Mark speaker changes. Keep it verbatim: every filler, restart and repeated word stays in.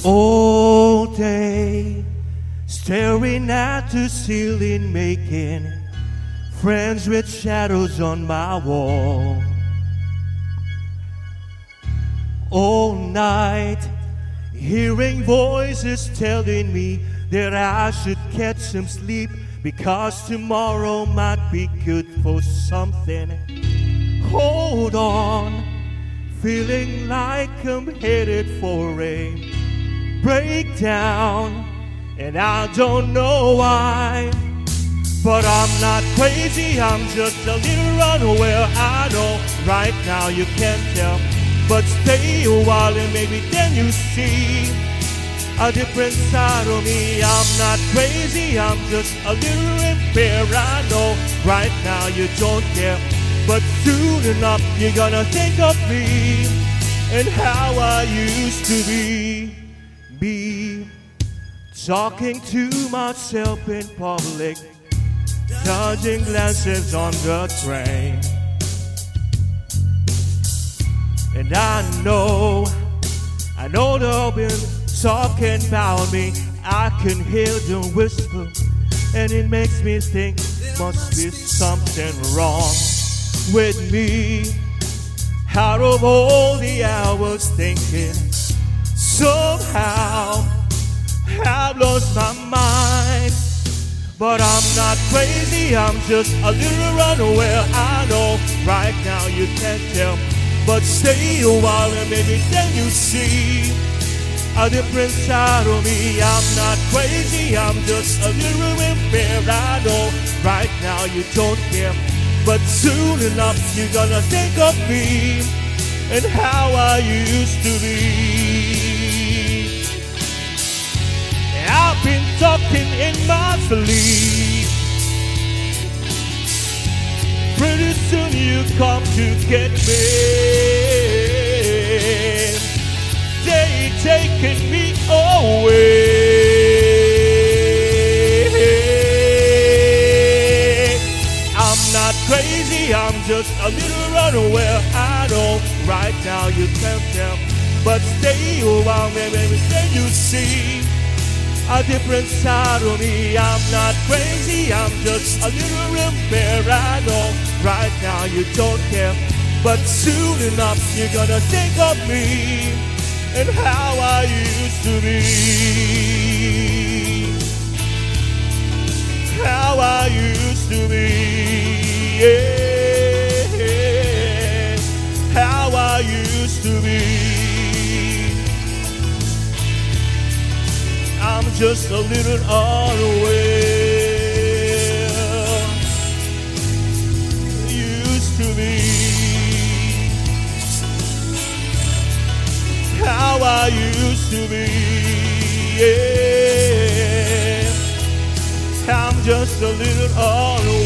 Speaker 1: All day, staring at the ceiling, making friends with shadows on my wall. All night, hearing voices telling me that I should get some sleep, because tomorrow might be good for something. Hold on, feeling like I'm headed for a breakdown, and I don't know why. But I'm not crazy, I'm just a little unaware. I know right now you can't tell, but stay a while and maybe then you see a different side of me. I'm not crazy, I'm just a little impaired. I know right now you don't care, but soon enough you're gonna think of me and how I used to be. Be talking to myself in public, dodging glances on the train. And I know, I know they've been talking about me. I can hear the whisper, and it makes me think must be something wrong with me. Out of all the hours thinking, somehow I've lost my mind. But I'm not crazy, I'm just a little unaware. I know right now you can't tell, but stay a while and maybe then you see a different side of me. I'm not crazy, I'm just a little impaired. I know right now you don't care, but soon enough you're gonna think of me and how I used to be. I've been talking in my sleep. Pretty soon you come to get me. They taking me away. I'm not crazy, I'm just a little unaware. I know right now you can't tell, but stay a while, maybe then you see a different side of me. I'm not crazy, I'm just a little impaired. I know right now you don't care, but soon enough you're gonna think of me and how I used to be. How I used to be, yeah. How I used to be. I'm just a little unaware. Used to be. How I used to be, yeah. I'm just a little unaware.